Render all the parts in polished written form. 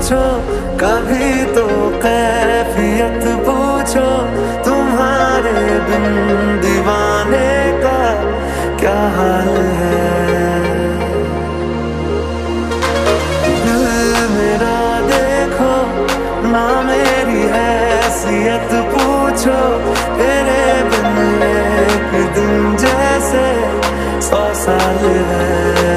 पूछो, कभी तो कैफियत पूछो, तुम्हारे बिन दीवाने का क्या हाल है। दिल मेरा देखो ना, मेरी हैसियत पूछो, तेरे बिन एक दिन जैसे 100 साल है।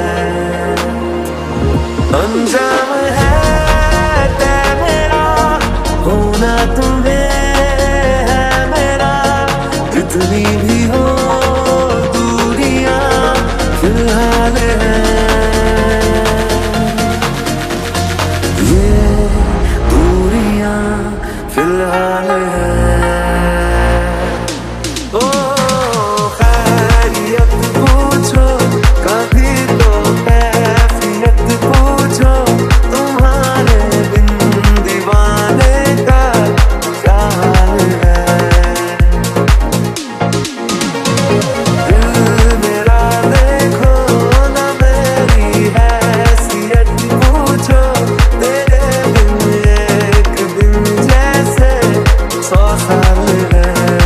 अंजाम है तय मेरा, होना तुम्हें है मेरा, जितनी भी हो दूरियां फिलहाल है। ये दूरियां फिलहाल है। ओ खैरियत पूछो, कभी तो कैफियत पूछो, तुम्हारे बिन दीवाने का क्या हाल है। दिल मेरा देखो ना, मेरी हैसियत पूछो, तेरे बिन एक दिन जैसे 100 साल है।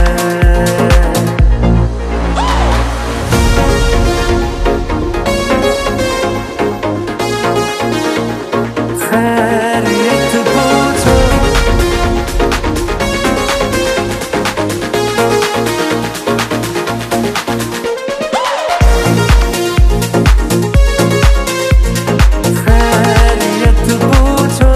खैरियत पूछो, खैरियत पूछो,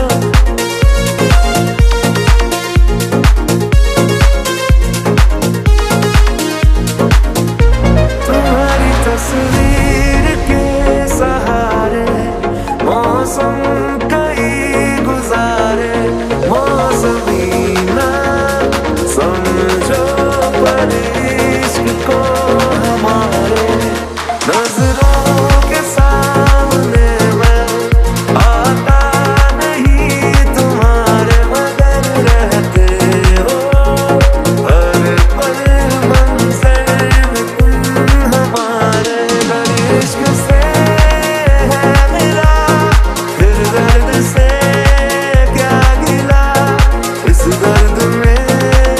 तुम्हारी तस्वीर के सहारे मौसम कई गुजारे, मौसमी ना समझो पर इश्क को हमारे, नजरों के सामने मैं आता नहीं तुम्हारे, मगर रहते हो हर पल मंजर में तुम हमारे। अगर इश्क से है मिला, फिर दर्द से क्या गिला, इस दर्द में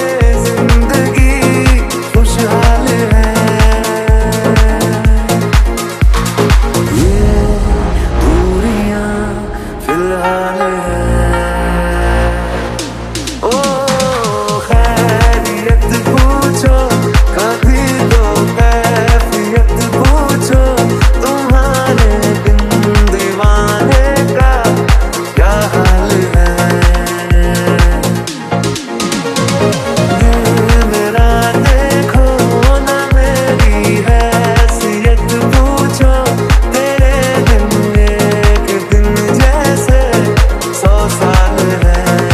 जिंदगी खुशहाल है। ये दूरियां फिलहाल है। ओ खैरियत पूछो, कभी तो कैफियत पूछो, तुम्हारे बिन दीवाने का क्या हाल है। दिल मेरा देखो ना, मेरी हैसियत पूछो, तेरे बिन एक दिन जैसे 100 साल है।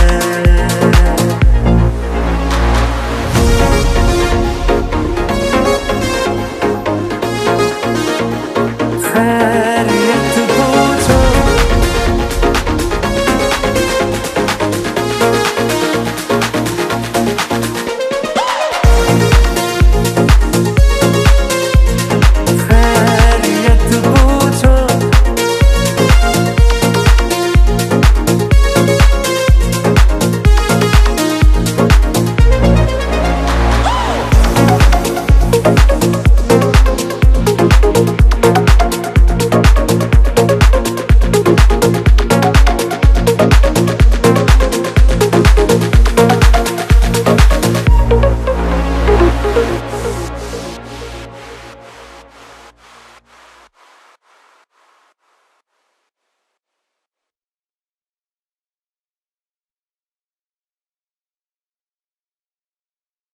खैरियत पूछो, खैरियत पूछो,